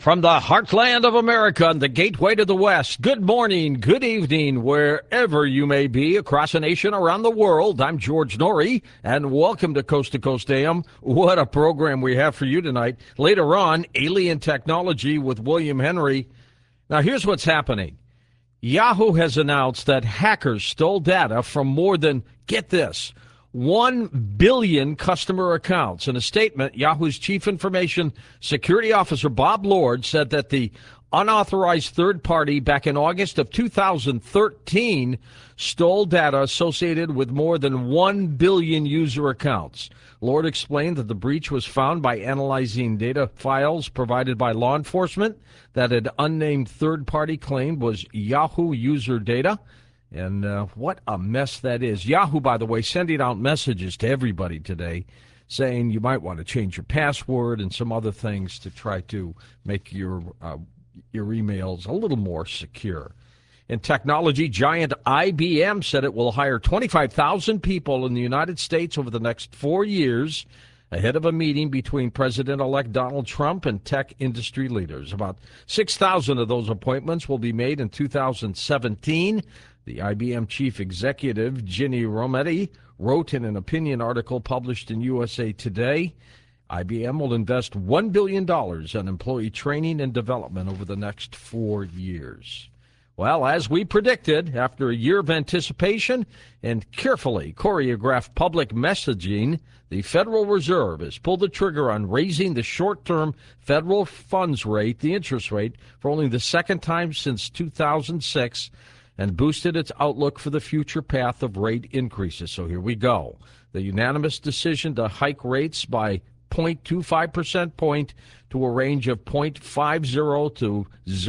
From the heartland of America and the gateway to the West, good morning, good evening, wherever you may be across the nation, around the world. I'm George Norrie, and welcome to Coast AM. What a program we have for you tonight. Later on, alien technology with William Henry. Now, here's what's happening. Yahoo has announced that hackers stole data from more than, get this, 1 billion customer accounts. In a statement, Yahoo's Chief Information Security Officer Bob Lord said that the unauthorized third party back in August of 2013 stole data associated with more than 1 billion user accounts. Lord explained that the breach was found by analyzing data files provided by law enforcement that an unnamed third party claimed was Yahoo user data. And what a mess that is. Yahoo, by the way, sending out messages to everybody today saying you might want to change your password and some other things to try to make your emails a little more secure. In technology, giant IBM said it will hire 25,000 people in the United States over the next 4 years, ahead of a meeting between President-elect Donald Trump and tech industry leaders. About 6,000 of those appointments will be made in 2017. The IBM chief executive, Ginny Rometty, wrote in an opinion article published in USA Today, IBM will invest $1 billion in employee training and development over the next 4 years. Well, as we predicted, after a year of anticipation and carefully choreographed public messaging, the Federal Reserve has pulled the trigger on raising the short-term federal funds rate, the interest rate, for only the second time since 2006, and boosted its outlook for the future path of rate increases. So here we go. The unanimous decision to hike rates by 0.25% point to a range of 0.50 to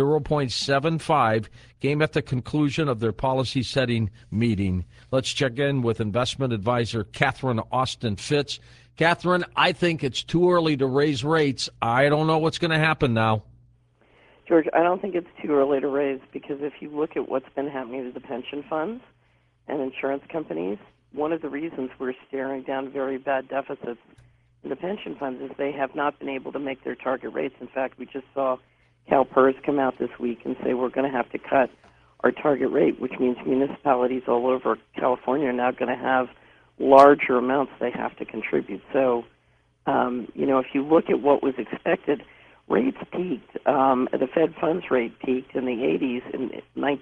0.75 came at the conclusion of their policy-setting meeting. Let's check in with investment advisor Catherine Austin Fitts. Catherine, I think it's too early to raise rates. I don't know what's going to happen now. George, I don't think it's too early to raise, because if you look at what's been happening to the pension funds and insurance companies, one of the reasons we're staring down very bad deficits in the pension funds is they have not been able to make their target rates. In fact, we just saw CalPERS come out this week and say we're going to have to cut our target rate, which means municipalities all over California are now going to have larger amounts they have to contribute. So, if you look at what was expected, rates peaked. The Fed funds rate peaked in the 80s, in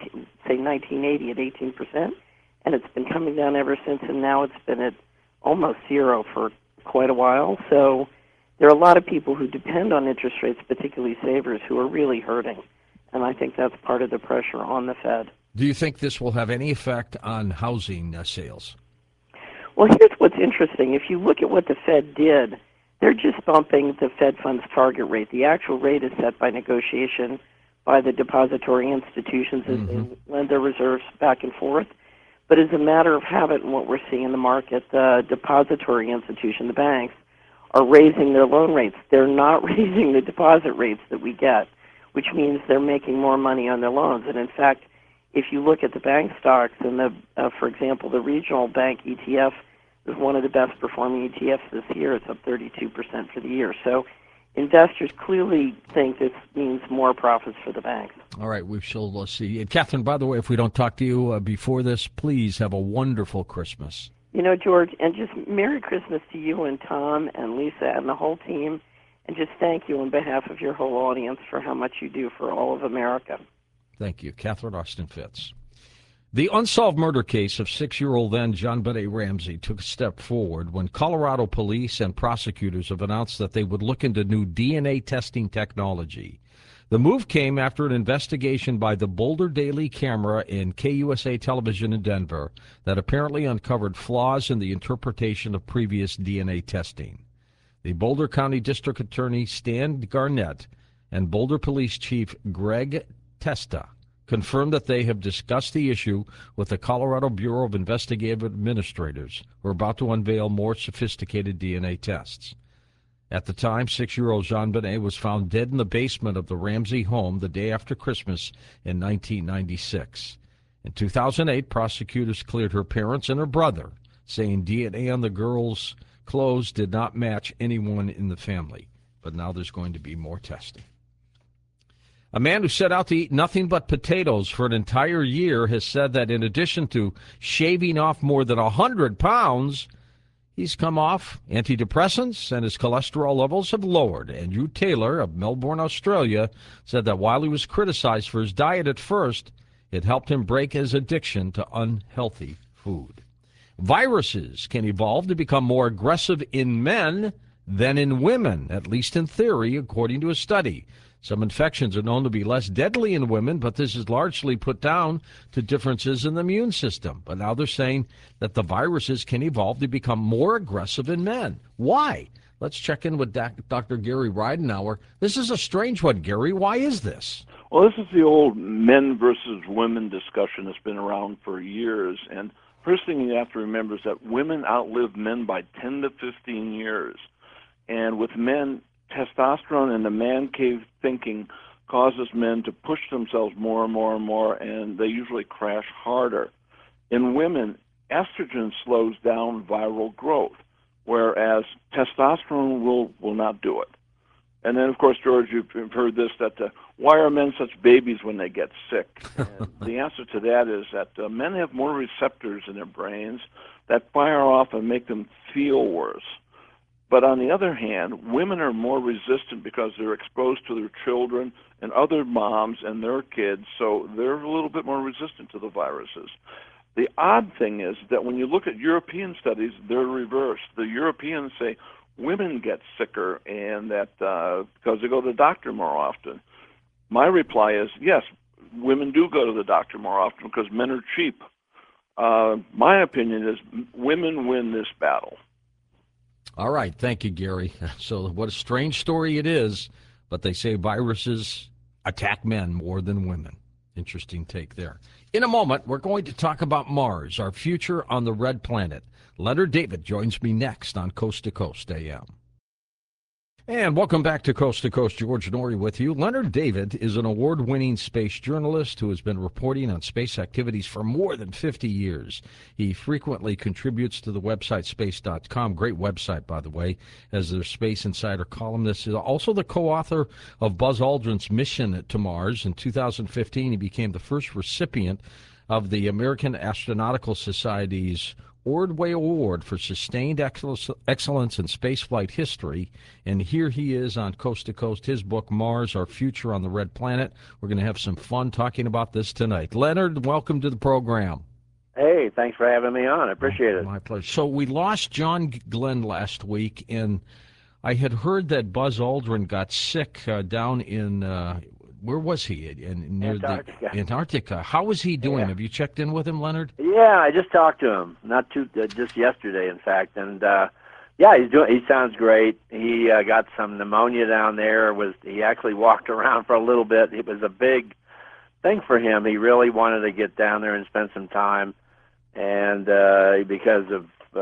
1980 at 18%, and it's been coming down ever since, and now it's been at almost zero for quite a while. So there are a lot of people who depend on interest rates, particularly savers, who are really hurting, and I think that's part of the pressure on the Fed. Do you think this will have any effect on housing sales? Well, here's what's interesting. If you look at what the Fed did, they're just bumping the Fed funds target rate. The actual rate is set by negotiation by the depository institutions as they lend their reserves back and forth. But as a matter of habit and what we're seeing in the market, the depository institution, the banks, are raising their loan rates. They're not raising the deposit rates that we get, which means they're making more money on their loans. And in fact, if you look at the bank stocks and for example, the regional bank ETF is one of the best performing ETFs this year. It's up 32% for the year. So investors clearly think this means more profits for the banks. All right, we shall see. And Catherine, by the way, if we don't talk to you before this, please have a wonderful Christmas. George, and just Merry Christmas to you and Tom and Lisa and the whole team, and just thank you on behalf of your whole audience for how much you do for all of America. Thank you. Catherine Austin Fitts. The unsolved murder case of 6-year-old then JonBenét Ramsey took a step forward when Colorado police and prosecutors have announced that they would look into new DNA testing technology. The move came after an investigation by the Boulder Daily Camera and KUSA Television in Denver that apparently uncovered flaws in the interpretation of previous DNA testing. The Boulder County District Attorney Stan Garnett and Boulder Police Chief Greg Testa confirmed that they have discussed the issue with the Colorado Bureau of Investigative Administrators, who are about to unveil more sophisticated DNA tests. At the time, 6-year-old JonBenét was found dead in the basement of the Ramsey home the day after Christmas in 1996. In 2008, prosecutors cleared her parents and her brother, saying DNA on the girl's clothes did not match anyone in the family. But now there's going to be more testing. A man who set out to eat nothing but potatoes for an entire year has said that in addition to shaving off more than 100 pounds, he's come off antidepressants and his cholesterol levels have lowered. Andrew Taylor of Melbourne, Australia, said that while he was criticized for his diet at first, it helped him break his addiction to unhealthy food. Viruses can evolve to become more aggressive in men than in women, at least in theory, according to a study. Some infections are known to be less deadly in women, but this is largely put down to differences in the immune system. But now they're saying that the viruses can evolve to become more aggressive in men. Why? Let's check in with Dr. Gary Ridenour. This is a strange one, Gary. Why is this? Well, this is the old men versus women discussion that's been around for years. And first thing you have to remember is that women outlive men by 10 to 15 years. And with men, testosterone and the man cave thinking causes men to push themselves more and more and more, and they usually crash harder. In women, estrogen slows down viral growth, whereas testosterone will not do it. And then, of course, George, you've heard this, that why are men such babies when they get sick? And the answer to that is that men have more receptors in their brains that fire off and make them feel worse. But on the other hand, women are more resistant because they're exposed to their children and other moms and their kids, so they're a little bit more resistant to the viruses. The odd thing is that when you look at European studies, they're reversed. The Europeans say women get sicker and that because they go to the doctor more often. My reply is, yes, women do go to the doctor more often because men are cheap. My opinion is women win this battle. All right. Thank you, Gary. So what a strange story it is, but they say viruses attack men more than women. Interesting take there. In a moment, we're going to talk about Mars, our future on the red planet. Leonard David joins me next on Coast to Coast AM. And welcome back to Coast. George Noory with you. Leonard David is an award-winning space journalist who has been reporting on space activities for more than 50 years. He frequently contributes to the website space.com, great website, by the way, as their Space Insider columnist. He's also the co-author of Buzz Aldrin's Mission to Mars. In 2015, he became the first recipient of the American Astronautical Society's Ordway Award for Sustained Excellence in Spaceflight History. And here he is on Coast to Coast, his book, Mars, Our Future on the Red Planet. We're going to have some fun talking about this tonight. Leonard, welcome to the program. Hey, thanks for having me on. I appreciate it. My pleasure. So we lost John Glenn last week, and I had heard that Buzz Aldrin got sick down in, where was he? Near Antarctica. Antarctica. How was he doing? Yeah. Have you checked in with him, Leonard? Yeah, I just talked to him, just yesterday, in fact, and yeah, he sounds great. He got some pneumonia down there. He actually walked around for a little bit. It was a big thing for him. He really wanted to get down there and spend some time, and because of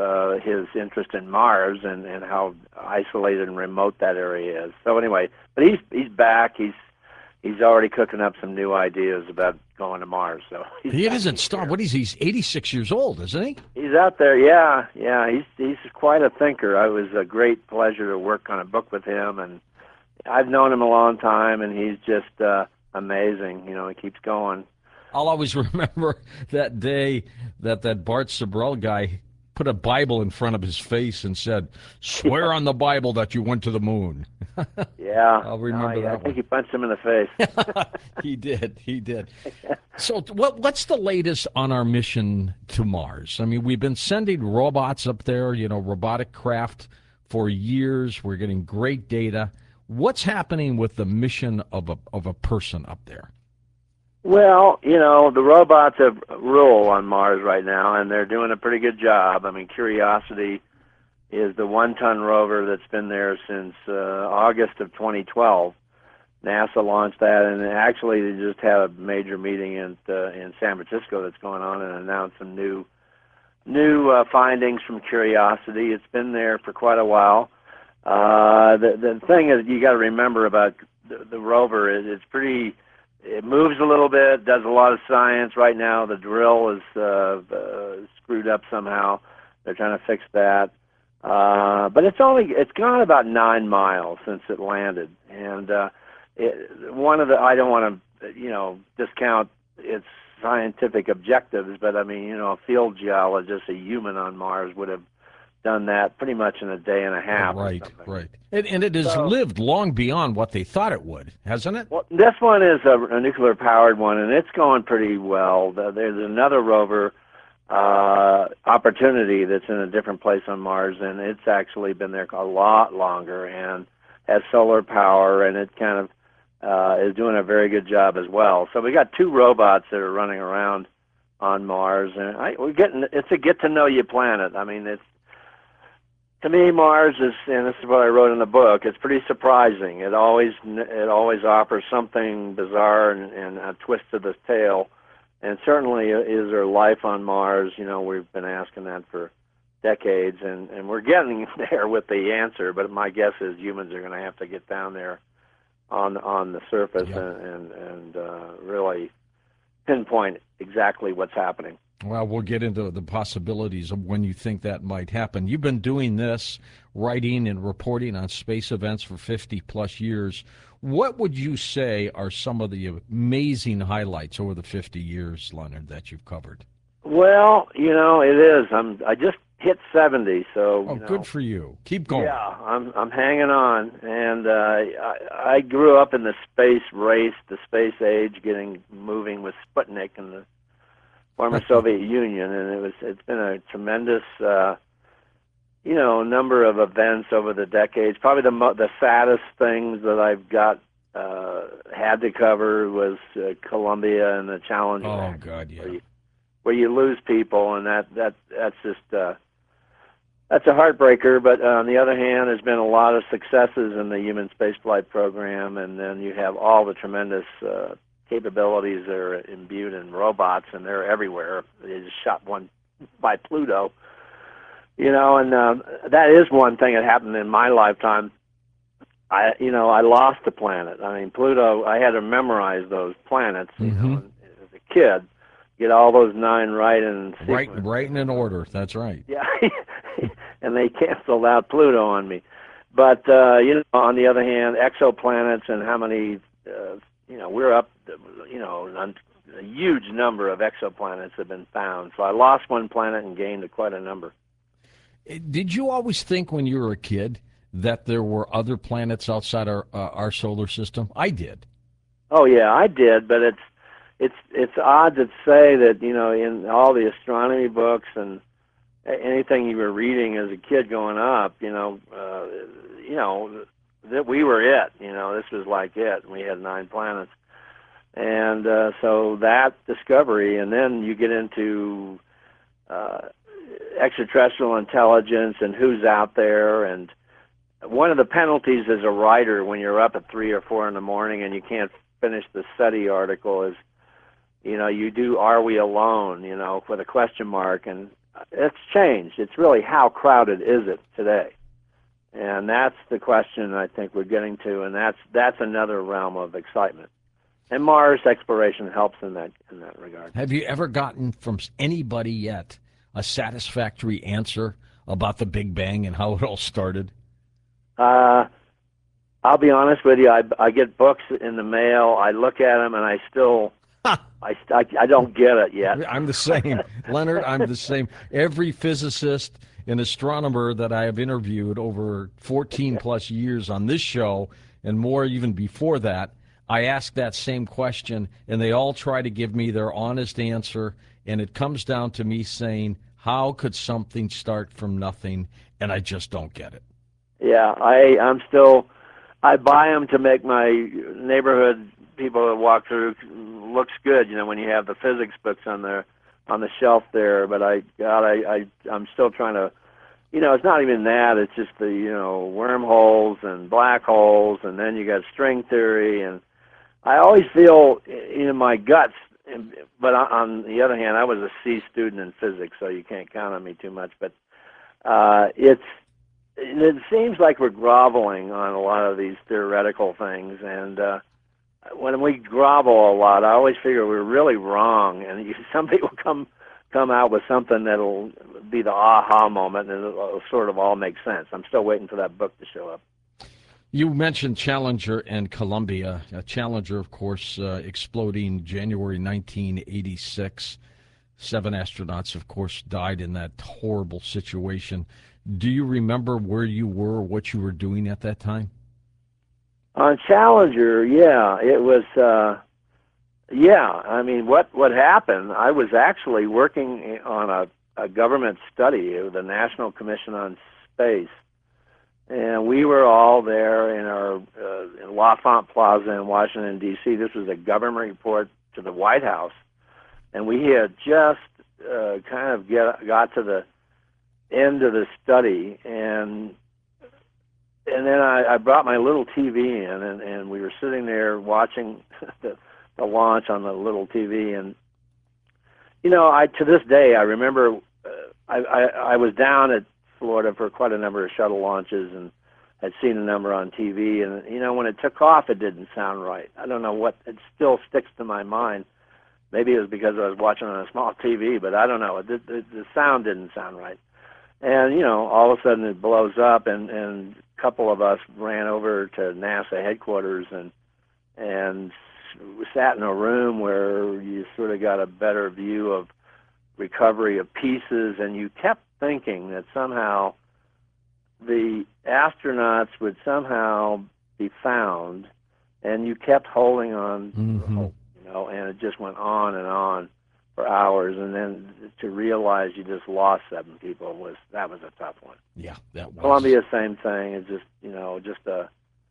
his interest in Mars and how isolated and remote that area is. So anyway, but he's back. He's already cooking up some new ideas about going to Mars. So he doesn't start. What is he? He's 86 years old, isn't he? He's out there. Yeah. He's quite a thinker. It was a great pleasure to work on a book with him, and I've known him a long time, and he's just amazing. You know, he keeps going. I'll always remember that day that Bart Sibrel guy put a Bible in front of his face and said, "Swear on the Bible that you went to the moon." Yeah. I'll remember that I think he punched him in the face. He did. So what's the latest on our mission to Mars? I mean, we've been sending robots up there, robotic craft for years. We're getting great data. What's happening with the mission of a person up there? Well, the robots have rule on Mars right now, and they're doing a pretty good job. I mean, Curiosity is the one-ton rover that's been there since August of 2012. NASA launched that, and actually they just had a major meeting in San Francisco that's going on and announced some new findings from Curiosity. It's been there for quite a while. The thing is, you got to remember about the rover is it moves a little bit, does a lot of science. Right now, the drill is screwed up somehow. They're trying to fix that. But it's gone about 9 miles since it landed, and I don't want to, discount its scientific objectives, but I mean, a field geologist, a human on Mars, would have done that pretty much in a day and a half. Right, or something. right. And it has lived long beyond what they thought it would, hasn't it? Well, this one is a nuclear-powered one, and it's going pretty well. There's another rover, Opportunity, that's in a different place on Mars, and it's actually been there a lot longer and has solar power, and it kind of is doing a very good job as well. So we got two robots that are running around on Mars, and it's a get-to-know-you planet. I mean, to me, Mars is, and this is what I wrote in the book, it's pretty surprising. It always offers something bizarre and a twist to the tale. And certainly, is there life on Mars? We've been asking that for decades, and we're getting there with the answer. But my guess is humans are going to have to get down there on the surface and really pinpoint exactly what's happening. Well, we'll get into the possibilities of when you think that might happen. You've been doing this, writing and reporting on space events for 50-plus years. What would you say are some of the amazing highlights over the 50 years, Leonard, that you've covered? Well, it is. I just hit 70, so. Oh, good for you. Keep going. Yeah, I'm hanging on, and I grew up in the space race, the space age, moving with Sputnik and the former Soviet Union, and it's been a tremendous number of events over the decades. Probably the saddest things that I've had to cover was Columbia and the Challenger. Oh God, yeah. Where you lose people, and that's just that's a heartbreaker. But on the other hand, there's been a lot of successes in the human spaceflight program, and then you have all the tremendous capabilities that are imbued in robots, and they're everywhere. They just shot one by Pluto. And that is one thing that happened in my lifetime. I lost the planet. I mean, Pluto, I had to memorize those planets, as a kid, get all those 9 right in sequence. Right in order. That's right. Yeah, and they canceled out Pluto on me. But, on the other hand, exoplanets and how many, we're up, a huge number of exoplanets have been found. So I lost one planet and gained quite a number. Did you always think when you were a kid that there were other planets outside our solar system? I did. Oh yeah, I did, but it's odd to say that in all the astronomy books and anything you were reading as a kid growing up, that we were it. This was like it. And we had 9 planets, and so that discovery, and then you get into extraterrestrial intelligence and who's out there. And one of the penalties as a writer when you're up at 3 or 4 in the morning and you can't finish the SETI article is, you do Are We Alone, with a question mark. And it's changed. It's really how crowded is it today? And that's the question I think we're getting to, and that's another realm of excitement. And Mars exploration helps in that regard. Have you ever gotten from anybody yet a satisfactory answer about the Big Bang and how it all started? I'll be honest with you. I get books in the mail. I look at them, and I still, I don't get it yet. I'm the same, Leonard. I'm the same. Every physicist and astronomer that I have interviewed over 14 plus years on this show, and more even before that, I ask that same question, and they all try to give me their honest answer, and it comes down to me saying, how could something start from nothing? And I just don't get it. Yeah, I buy them to make my neighborhood people that walk through looks good, when you have the physics books on the shelf there. But I'm still trying to, it's not even that. It's just the, wormholes and black holes, and then you got string theory. And I always feel in my guts, but on the other hand, I was a C student in physics, so you can't count on me too much. But it seems like we're groveling on a lot of these theoretical things, and when we grovel a lot, I always figure we're really wrong, and somebody will come out with something that'll be the aha moment, and it'll sort of all make sense. I'm still waiting for that book to show up. You mentioned Challenger and Columbia. Challenger, of course, exploding January 1986. 7 astronauts, of course, died in that horrible situation. Do you remember where you were, what you were doing at that time? On Challenger, yeah, it was. Yeah, I mean, what happened? I was actually working on a government study, the National Commission on Space, and we were all there in our in L'Enfant Plaza in Washington D.C. This was a government report to the White House, and we had just kind of got to the end of the study, and then I brought my little TV in, and we were sitting there watching the launch on the little TV, and I to this day I remember I was down at Florida for quite a number of shuttle launches and had seen a number on TV, and when it took off it didn't sound right. I don't know what, it still sticks to my mind. Maybe it was because I was watching on a small TV, but I don't know. The sound didn't sound right. And, all of a sudden it blows up, and a couple of us ran over to NASA headquarters and we sat in a room where you sort of got a better view of recovery of pieces, and you kept thinking that somehow the astronauts would somehow be found, and you kept holding on to hope, and it just went on and on for hours, and then to realize you just lost 7 people was a tough one. Yeah, that was. Columbia, same thing. It's just just a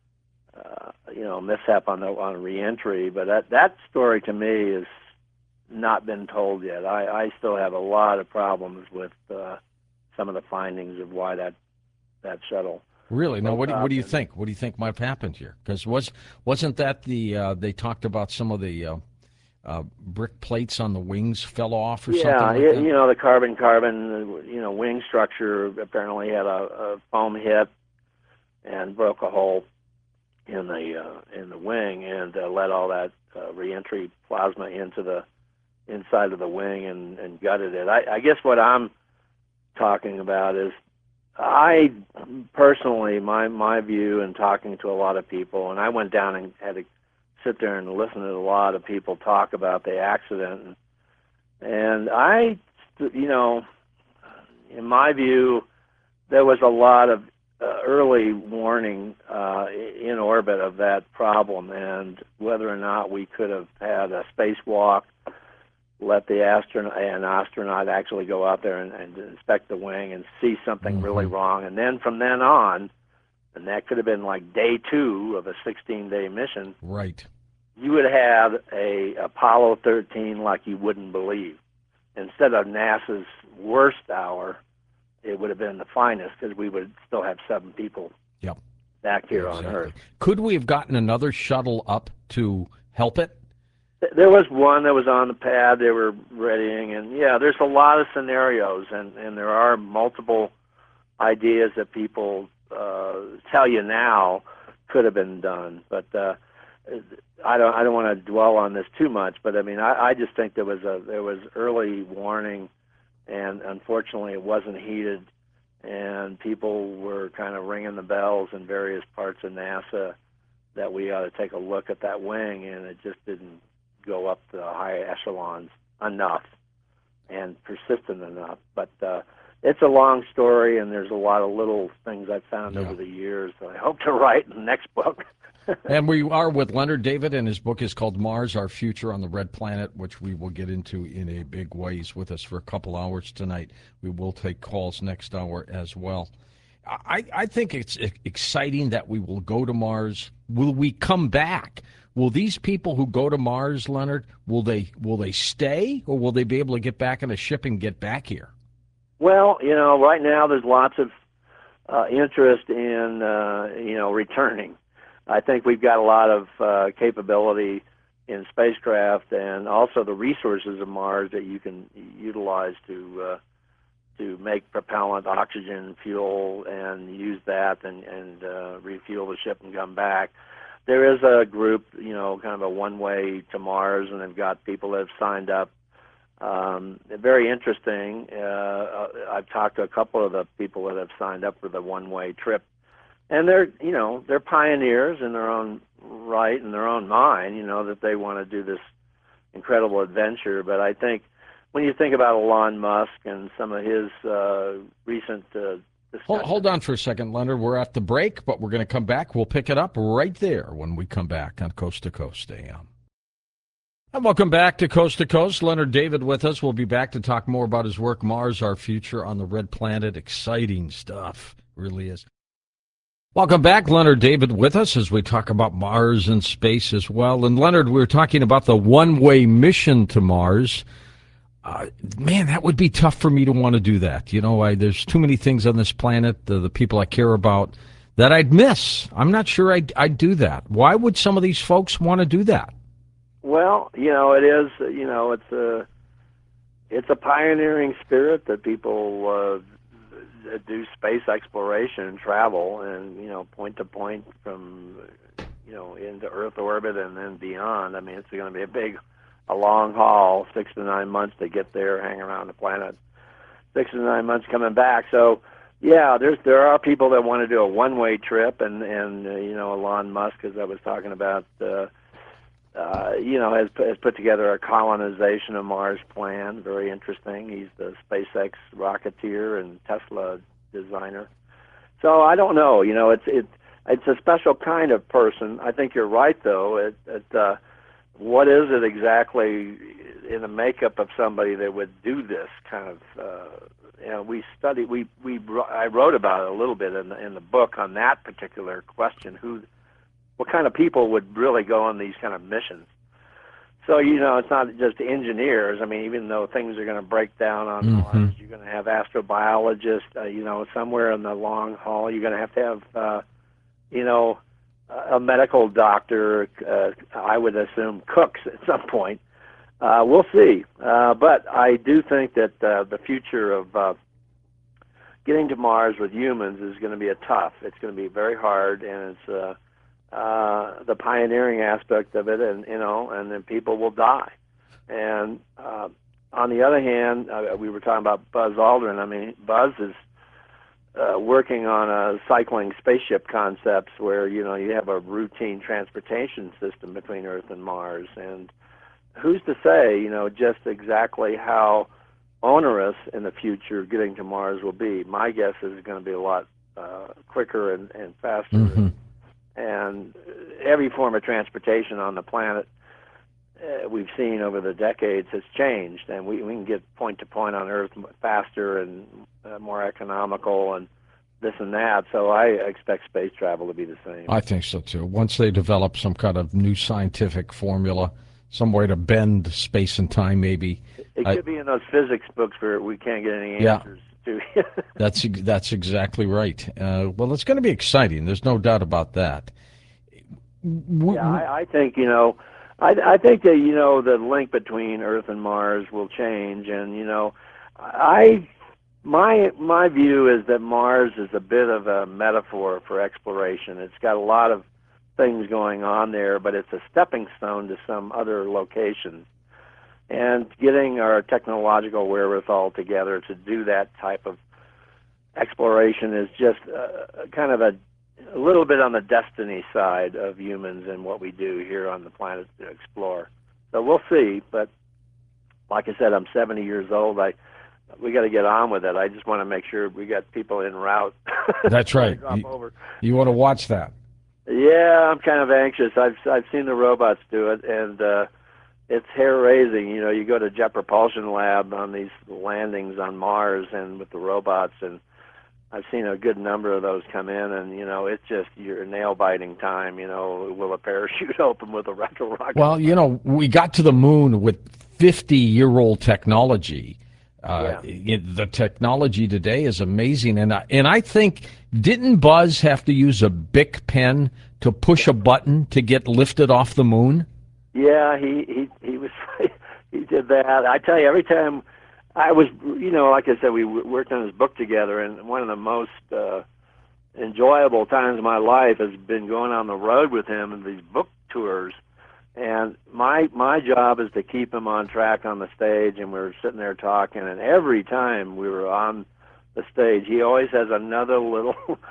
mishap on reentry, but that story to me has not been told yet. I still have a lot of problems with some of the findings of why that shuttle. Really? Now, what do you think? What do you think might have happened here? Because wasn't that they talked about some of the brick plates on the wings fell off or something like that? Yeah, the carbon, wing structure apparently had a foam hit and broke a hole in the wing and let all that reentry plasma into the inside of the wing and gutted it. I guess what I'm talking about is, I personally, my view in talking to a lot of people, and I went down and had to sit there and listen to a lot of people talk about the accident, and I, in my view, there was a lot of early warning in orbit of that problem, and whether or not we could have had a spacewalk, let the astronaut actually go out there and inspect the wing and see something really wrong, and then from then on, and that could have been like day 2 of a 16-day mission. Right. You would have a Apollo 13 like you wouldn't believe. Instead of NASA's worst hour, it would have been the finest, because we would still have 7 people back here on Earth. Could we have gotten another shuttle up to help it? There was one that was on the pad they were readying, and there's a lot of scenarios, and there are multiple ideas that people tell you now could have been done, but I don't want to dwell on this too much. But I mean, I just think there was early warning, and unfortunately it wasn't heeded, and people were kind of ringing the bells in various parts of NASA that we ought to take a look at that wing, and it just didn't go up the high echelons enough and persistent enough. But it's a long story, and there's a lot of little things I've found over the years that I hope to write in the next book. And we are with Leonard David, and his book is called Mars, Our Future on the Red Planet, which we will get into in a big way. He's with us for a couple hours tonight. We will take calls next hour as well. I think it's exciting that we will go to Mars. Will we come back? Will these people who go to Mars, Leonard, will they stay, or will they be able to get back in a ship and get back here? Well, right now there's lots of interest in, returning. I think we've got a lot of capability in spacecraft, and also the resources of Mars that you can utilize to make propellant, oxygen, fuel, and use that and refuel the ship and come back. There is a group, kind of a one-way to Mars, and they've got people that have signed up. Very interesting. I've talked to a couple of the people that have signed up for the one-way trip and they're pioneers in their own right, in their own mind, that they want to do this incredible adventure. But I think when you think about Elon Musk and some of his recent Hold on for a second, Leonard. We're at the break, but we're going to come back. We'll pick it up right there when we come back on Coast to Coast AM. And welcome back to Coast. Leonard David with us. We'll be back to talk more about his work, Mars, Our Future on the Red Planet. Exciting stuff. Really is. Welcome back, Leonard David with us as we talk about Mars and space as well. And Leonard, we were talking about the one-way mission to Mars. Man, that would be tough for me to want to do that. There's too many things on this planet, the people I care about, that I'd miss. I'm not sure I'd do that. Why would some of these folks want to do that? Well, it is, it's a pioneering spirit that people do space exploration and travel and, point to point from, into Earth orbit and then beyond. I mean, it's going to be a long haul, 6 to 9 months to get there, hang around the planet, 6 to 9 months coming back. So, yeah, there are people that want to do a one-way trip, and Elon Musk, as I was talking about, has put together a colonization of Mars plan. Very interesting. He's the SpaceX rocketeer and Tesla designer. So I don't know. It's a special kind of person. I think you're right, though. What is it exactly in the makeup of somebody that would do this kind of? I wrote about it a little bit in the book on that particular question. What kind of people would really go on these kind of missions? So, it's not just engineers. I mean, even though things are going to break down on Mars, you're going to have astrobiologists, somewhere in the long haul. You're going to have, a medical doctor, I would assume cooks at some point. We'll see. But I do think that the future of getting to Mars with humans is going to be tough. It's going to be very hard, and it's the pioneering aspect of it, and then people will die. And on the other hand, we were talking about Buzz Aldrin. I mean, Buzz is working on cycling spaceship concepts where you have a routine transportation system between Earth and Mars. And who's to say, just exactly how onerous in the future getting to Mars will be? My guess is it's going to be a lot quicker and faster. And every form of transportation on the planet we've seen over the decades has changed, and we can get point to point on Earth faster and more economical and this and that. So I expect space travel to be the same. I think so too. Once they develop some kind of new scientific formula, some way to bend space and time, maybe. It could be in those physics books where we can't get any answers. That's exactly right. Well, it's going to be exciting. There's no doubt about that. I think I think that the link between Earth and Mars will change, and my view is that Mars is a bit of a metaphor for exploration. It's got a lot of things going on there, but it's a stepping stone to some other locations. And getting our technological wherewithal together to do that type of exploration is just kind of a little bit on the destiny side of humans and what we do here on the planet to explore. So we'll see, but like I said, I'm 70 years old. We got to get on with it. I just want to make sure we got people en route. That's right. You want to watch that. Yeah, I'm kind of anxious. I've seen the robots do it, and it's hair-raising. You go to Jet Propulsion Lab on these landings on Mars and with the robots, and I've seen a good number of those come in, and, it's just your nail-biting time. Will a parachute open with a retro rocket? Well, we got to the moon with 50-year-old technology. The technology today is amazing, and I think, didn't Buzz have to use a Bic pen to push a button to get lifted off the moon? Yeah, he was he did that. I tell you, every time I was, like I said, we worked on this book together, and one of the most enjoyable times of my life has been going on the road with him and these book tours. And my job is to keep him on track on the stage, and we're sitting there talking, and every time we were on the stage, he always has another little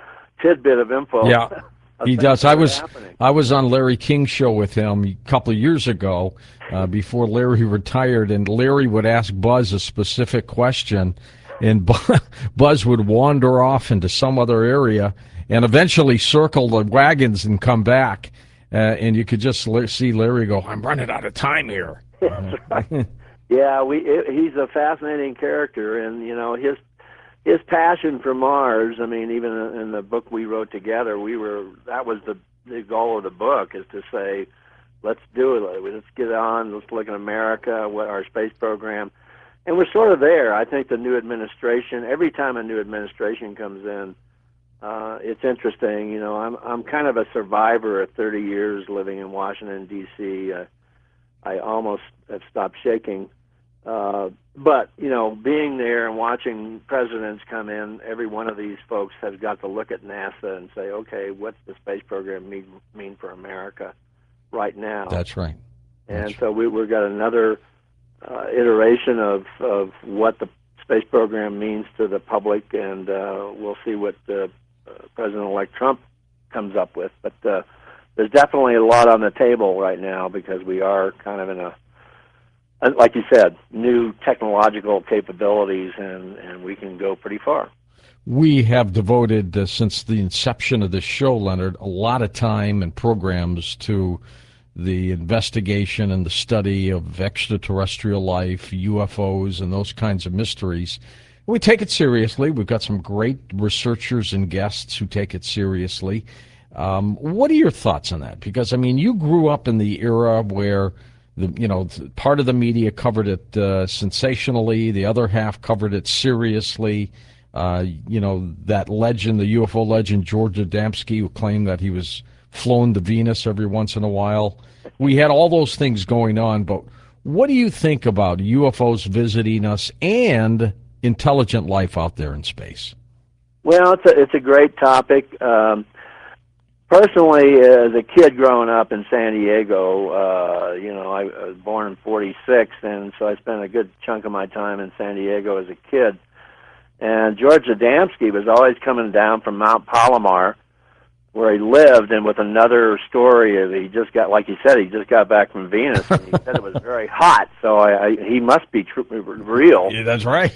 tidbit of info. Yeah, he does. I was happening. on Larry King's show with him a couple of years ago, before Larry retired, and Larry would ask Buzz a specific question, and Buzz would wander off into some other area and eventually circle the wagons and come back, and you could just see Larry go, "I'm running out of time here." That's right. Yeah, he's a fascinating character, and his passion for Mars. I mean, even in the book we wrote together, that was the goal of the book, is to say, let's do it. Let's get on. Let's look at America, what our space program, and we're sort of there. I think the new administration. Every time a new administration comes in, it's interesting. I'm kind of a survivor of 30 years living in Washington D.C. I almost have stopped shaking. But, being there and watching presidents come in, every one of these folks has got to look at NASA and say, okay, what's the space program mean for America right now? That's right. So we've got another iteration of what the space program means to the public, and we'll see what President-elect Trump comes up with. But there's definitely a lot on the table right now, because we are kind of in like you said, new technological capabilities, and we can go pretty far. We have devoted, since the inception of this show, Leonard, a lot of time and programs to the investigation and the study of extraterrestrial life, UFOs, and those kinds of mysteries. We take it seriously. We've got some great researchers and guests who take it seriously. What are your thoughts on that? Because, you grew up in the era where part of the media covered it sensationally, the other half covered it seriously. That legend, the UFO legend, George Adamski, who claimed that he was flown to Venus every once in a while. We had all those things going on, but what do you think about UFOs visiting us and intelligent life out there in space? Well, it's a great topic. Personally, as a kid growing up in San Diego, I was born in '46, and so I spent a good chunk of my time in San Diego as a kid. And George Adamski was always coming down from Mount Palomar, where he lived, and with another story of he just got back from Venus, and he said it was very hot, so he must be real. Yeah, that's right.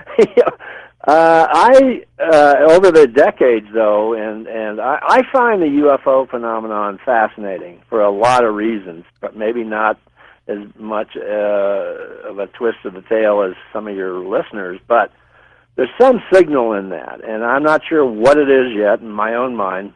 Over the decades, though, and I find the UFO phenomenon fascinating for a lot of reasons, but maybe not as much of a twist of the tail as some of your listeners, but there's some signal in that, and I'm not sure what it is yet in my own mind.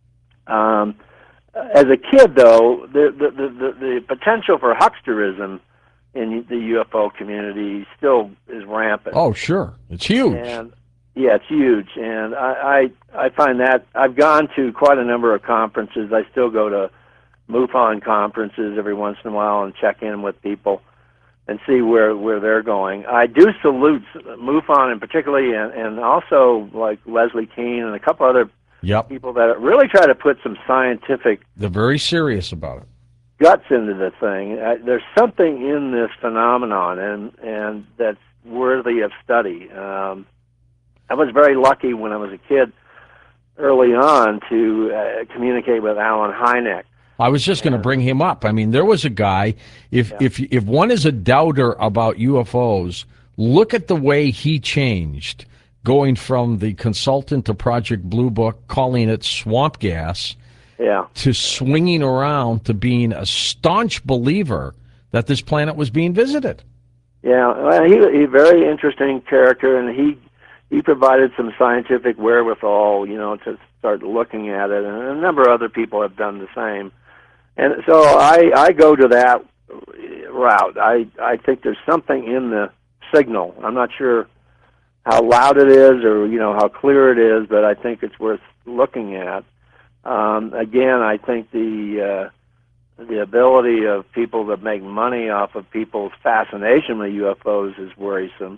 As a kid, though, the potential for hucksterism in the UFO community still is rampant. Oh, sure. It's huge. And yeah, it's huge. And I find that I've gone to quite a number of conferences. I still go to MUFON conferences every once in a while and check in with people and see where they're going. I do salute MUFON in particularly, and also like Leslie Kean and a couple other people that really try to put some scientific... They're very serious about it. Guts into the thing. There's something in this phenomenon, and that's worthy of study. I was very lucky when I was a kid early on to communicate with Alan Hynek. I was just going to bring him up. There was a guy, if one is a doubter about UFOs, look at the way he changed, going from the consultant to Project Blue Book, calling it swamp gas, to swinging around to being a staunch believer that this planet was being visited. Yeah, well, he's a very interesting character, and he provided some scientific wherewithal, to start looking at it, and a number of other people have done the same. And so I go to that route. I think there's something in the signal. I'm not sure how loud it is or, how clear it is, but I think it's worth looking at. Again, I think the ability of people to make money off of people's fascination with UFOs is worrisome.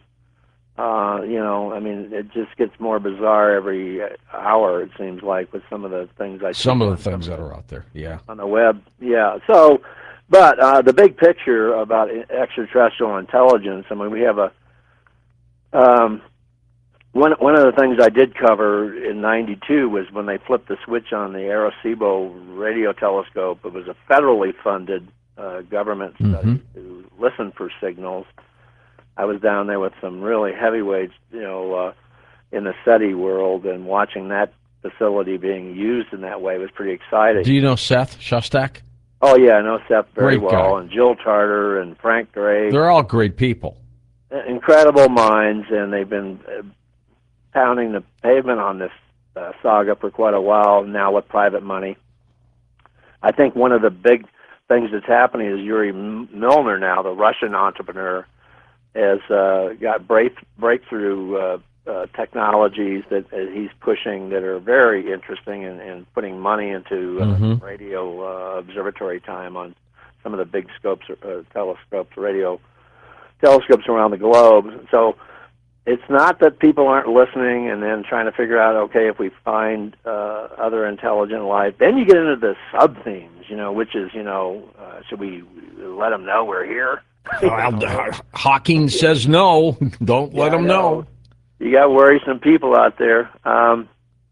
It just gets more bizarre every hour, it seems like, with some of the things I see. Some of the things that are out there, on the web, So, but the big picture about extraterrestrial intelligence, we have one of the things I did cover in '92 was when they flipped the switch on the Arecibo radio telescope. It was a federally funded government study to listen for signals. I was down there with some really heavyweights, in the SETI world, and watching that facility being used in that way was pretty exciting. Do you know Seth Shostak? Oh yeah, I know Seth very Great well, guy. and Jill Tarter and Frank Gray. They're all great people. Incredible minds, and they've been pounding the pavement on this saga for quite a while now with private money. I think one of the big things that's happening is Yuri Milner now, the Russian entrepreneur, has got breakthrough technologies that he's pushing that are very interesting and putting money into radio observatory time on some of the big scopes, telescopes, radio telescopes around the globe. So it's not that people aren't listening and then trying to figure out, okay, if we find other intelligent life, then you get into the sub-themes, which is, should we let them know we're here? Hawking says no. Don't let them know. You got worrisome people out there. I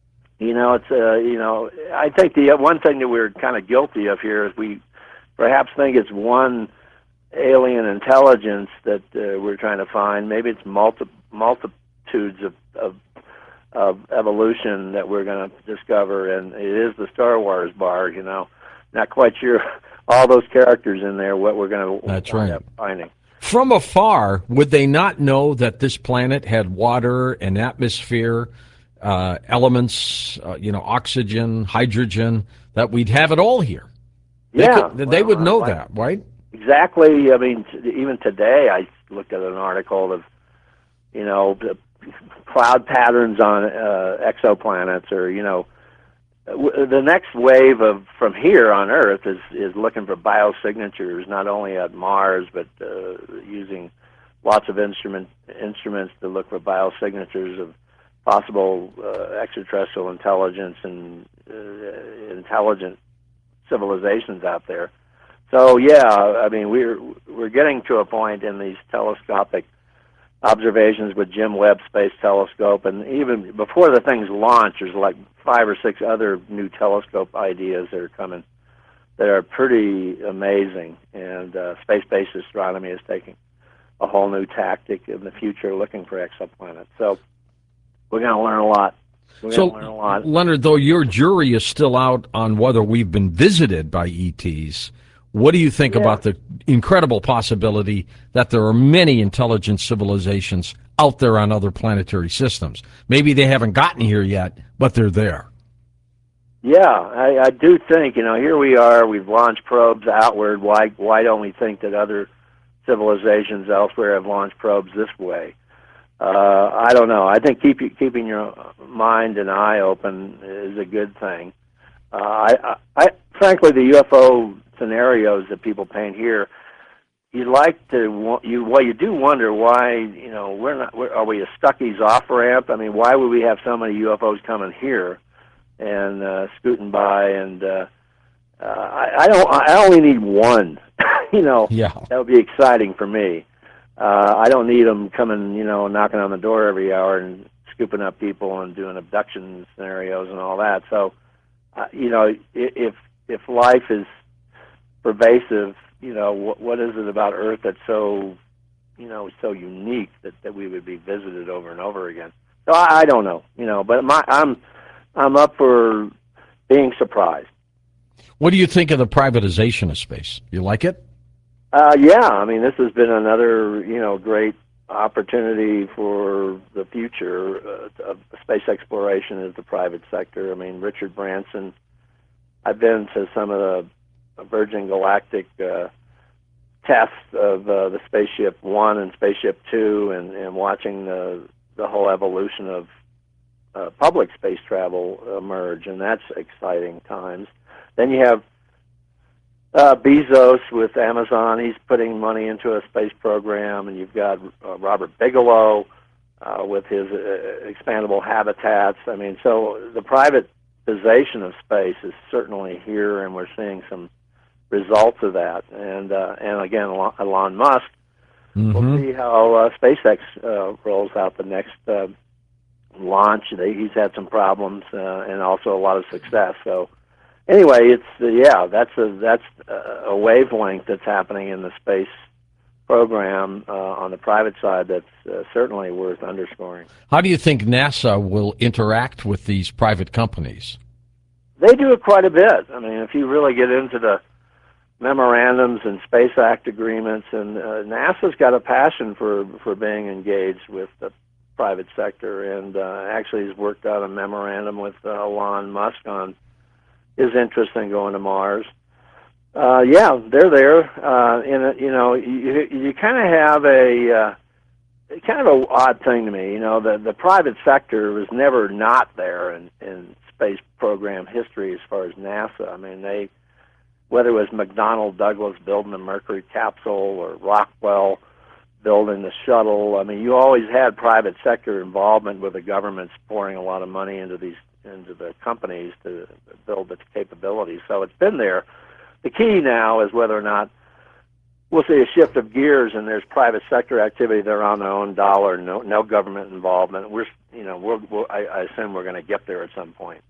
think the one thing that we're kind of guilty of here is we perhaps think it's one alien intelligence that we're trying to find. Maybe it's multitudes of evolution that we're going to discover, and it is the Star Wars bar. Not quite sure all those characters in there what we're going to wind up finding. From afar, would they not know that this planet had water and atmosphere, elements, oxygen, hydrogen, that we'd have it all here? They would know that, right? Exactly. I mean, even today, I looked at an article of, the cloud patterns on exoplanets, or the next wave from here on Earth is looking for biosignatures, not only at Mars, but using lots of instruments to look for biosignatures of possible extraterrestrial intelligence and intelligent civilizations out there. So I mean, we're getting to a point in these telescopic observations with Jim Webb Space Telescope, and even before the things launch, there's like 5 or 6 other new telescope ideas that are coming that are pretty amazing. And space-based astronomy is taking a whole new tactic in the future, looking for exoplanets. So we're going to learn a lot. Leonard, though your jury is still out on whether we've been visited by ETs, what do you think about the incredible possibility that there are many intelligent civilizations out there on other planetary systems? Maybe they haven't gotten here yet, but they're there. Yeah, I do think, here we are, we've launched probes outward. Why don't we think that other civilizations elsewhere have launched probes this way? I don't know. I think keeping your mind and eye open is a good thing. Frankly, the UFO scenarios that people paint here, you do wonder why, are we a Stuckey's off ramp? I mean, why would we have so many UFOs coming here and scooting by? And I only need one. That would be exciting for me. I don't need them coming, knocking on the door every hour and scooping up people and doing abduction scenarios and all that. So, if life is pervasive, what is it about Earth that's so unique that we would be visited over and over again? So I don't know, but I'm up for being surprised. What do you think of the privatization of space? You like it? I mean, this has been another, great opportunity for the future of space exploration as the private sector. I mean, Richard Branson, I've been to some of the Virgin Galactic tests of the Spaceship One and Spaceship Two, and watching the whole evolution of public space travel emerge, and that's exciting times. Then you have Bezos with Amazon. He's putting money into a space program, and you've got Robert Bigelow with his expandable habitats. I mean, so the privatization of space is certainly here, and we're seeing some results of that. And again, Elon Musk. We'll see how SpaceX rolls out the next launch. He's had some problems and also a lot of success. So anyway, that's a wavelength that's happening in the space program on the private side that's certainly worth underscoring. How do you think NASA will interact with these private companies? They do it quite a bit. I mean, if you really get into the memorandums and Space Act agreements, and NASA's got a passion for being engaged with the private sector, and actually has worked out a memorandum with Elon Musk on his interest in going to Mars. Yeah, they're there. You kind of have a kind of an odd thing to me. The private sector was never not there in space program history as far as NASA. I mean, whether it was McDonnell Douglas building the Mercury capsule or Rockwell building the shuttle, I mean, you always had private sector involvement with the governments pouring a lot of money into the companies to build the capabilities. So it's been there. The key now is whether or not we'll see a shift of gears and there's private sector activity. They're on their own dollar, no government involvement. I assume we're going to get there at some point.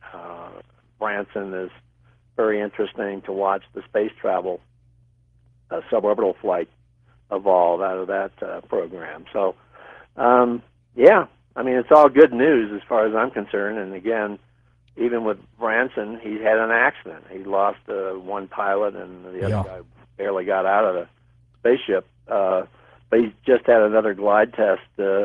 Branson is very interesting to watch the space travel, suborbital flight evolve out of that program. So, yeah, I mean, it's all good news as far as I'm concerned. And again, even with Branson, he had an accident. He lost one pilot, and the other guy barely got out of the spaceship. But he just had another glide test,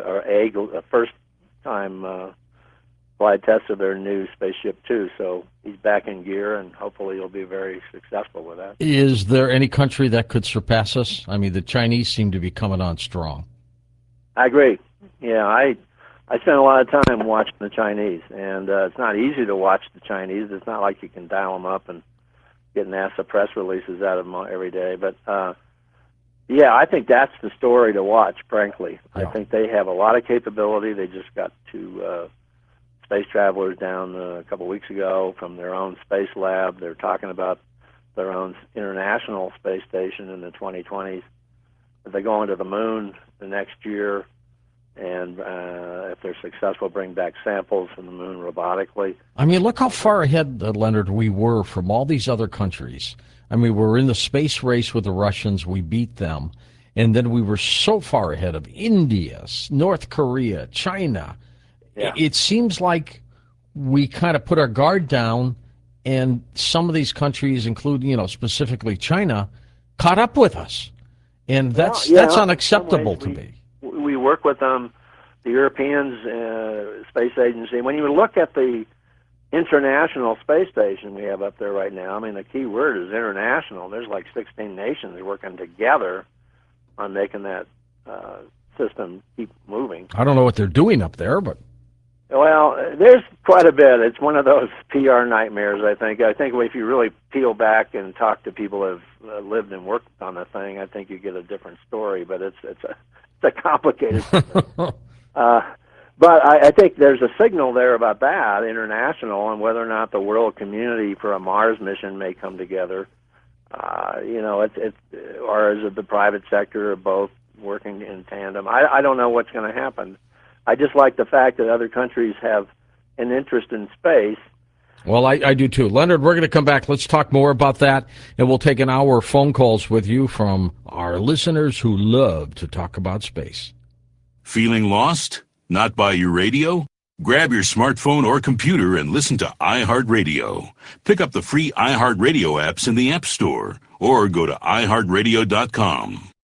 a first-time glide test of their new Spaceship Two. So he's back in gear, and hopefully he'll be very successful with that. Is there any country that could surpass us? I mean, the Chinese seem to be coming on strong. I agree. Yeah, I spent a lot of time watching the Chinese, and it's not easy to watch the Chinese. It's not like you can dial them up and get NASA press releases out of them every day. But, yeah, I think that's the story to watch, frankly. Yeah. I think they have a lot of capability. They just got two space travelers down a couple weeks ago from their own space lab. They're talking about their own international space station in the 2020s. They're going to the moon the next year. And if they're successful, bring back samples from the moon robotically. I mean, look how far ahead, Leonard, we were from all these other countries. I mean, we're in the space race with the Russians. We beat them. And then we were so far ahead of India, North Korea, China. Yeah. It seems like we kind of put our guard down, and some of these countries, including, specifically China, caught up with us. And that's unacceptable to me. We work with them, the Europeans, Space Agency. When you look at the international space station we have up there right now, I mean, the key word is international. There's like 16 nations working together on making that system keep moving. I don't know what they're doing up there, but... Well, there's quite a bit. It's one of those PR nightmares, I think. I think if you really peel back and talk to people who have lived and worked on the thing, I think you get a different story, but it's a complicated thing. But I think there's a signal there about that, international, and whether or not the world community for a Mars mission may come together. Or is it the private sector or both working in tandem? I don't know what's going to happen. I just like the fact that other countries have an interest in space. Well, I do too. Leonard, we're going to come back. Let's talk more about that, and we'll take an hour of phone calls with you from our listeners who love to talk about space. Feeling lost? Not by your radio? Grab your smartphone or computer and listen to iHeartRadio. Pick up the free iHeartRadio apps in the App Store or go to iHeartRadio.com.